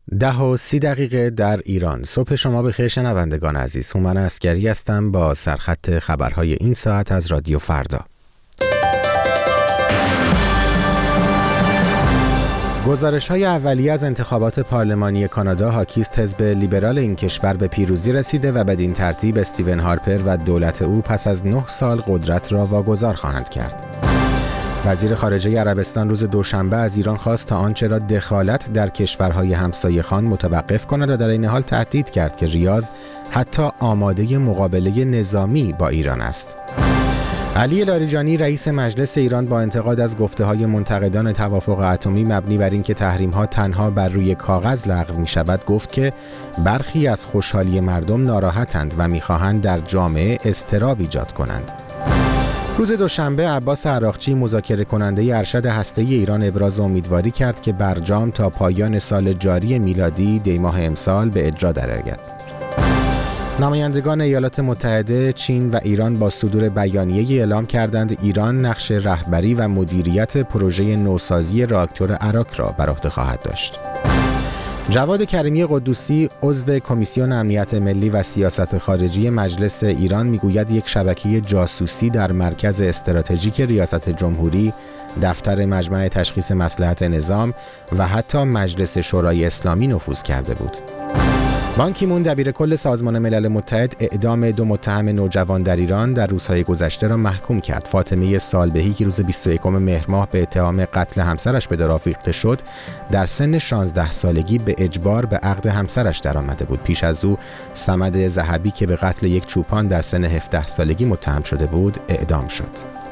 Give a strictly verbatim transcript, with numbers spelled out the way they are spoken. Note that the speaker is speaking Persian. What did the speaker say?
ده و سی دقیقه در ایران. صبح شما بخیر شنوندگان عزیز. هومن عسکری هستم با سرخط خبرهای این ساعت از رادیو فردا. گزارش‌های اولیه از انتخابات پارلمانی کانادا حاکی است حزب لیبرال این کشور به پیروزی رسیده و بدین ترتیب استیون هارپر و دولت او پس از نه سال قدرت را واگذار خواهند کرد. وزیر خارجه عربستان روز دوشنبه از ایران خواست تا آنچه را دخالت در کشورهای همسایه خوان متوقف کند و در این حال تهدید کرد که ریاض حتی آماده مقابله نظامی با ایران است. علی لاریجانی رئیس مجلس ایران با انتقاد از گفته‌های منتقدان توافق اتمی مبنی بر اینکه تحریم‌ها تنها بر روی کاغذ لغو می‌شود گفت که برخی از خوشحالی مردم ناراحتند و می‌خواهند در جامعه اضطراب ایجاد کنند. روز دوشنبه عباس عراقچی مذاکره کننده ارشد هسته‌ای ایران ابراز امیدواری کرد که برجام تا پایان سال جاری میلادی دی ماه امسال به اجرا درآید. نمایندگان ایالات متحده، چین و ایران با صدور بیانیه‌ای اعلام کردند ایران نقش رهبری و مدیریت پروژه نوسازی راکتور اراک را بر عهده خواهد داشت. جواد کریمی قدوسی عضو کمیسیون امنیت ملی و سیاست خارجی مجلس ایران میگوید یک شبکه جاسوسی در مرکز استراتژیک ریاست جمهوری، دفتر مجمع تشخیص مصلحت نظام و حتی مجلس شورای اسلامی نفوذ کرده بود. بان کی مون دبیر کل سازمان ملل متحد اعدام دو متهم نوجوان در ایران در روزهای گذشته را محکوم کرد. فاطمه سالبهی که روز بیست و یکم مهر ماه به اتهام قتل همسرش به دار آویخته شد، در سن شانزده سالگی به اجبار به عقد همسرش درآمده بود. پیش از او صمد ذهبی که به قتل یک چوپان در سن هفده سالگی متهم شده بود، اعدام شد.